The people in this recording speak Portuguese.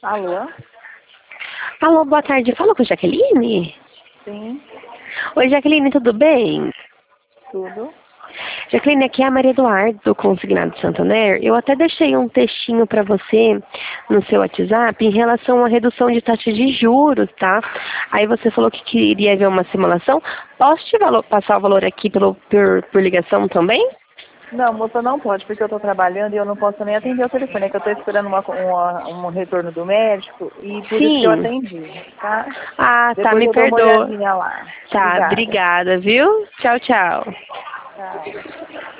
Alô? Alô, boa tarde. Fala com a Jaqueline? Sim, Oi, Jaqueline, tudo bem? tudo. Jaqueline, aqui é a Maria Eduardo, do Consignado Santander. Eu até deixei um textinho para você no seu WhatsApp em relação à redução de taxa de juros, tá? Aí você falou que queria ver uma simulação. Posso te passar o valor aqui por ligação também? Não, moça, não pode, porque eu estou trabalhando e eu não posso nem atender o telefone. É que eu estou esperando um retorno do médico e por isso que eu Sim. atendi, tá? Ah, tá, Depois me eu dou uma perdoa. olhadinha lá. Tá, Obrigada. obrigada, viu? Tchau, tchau. Tchau.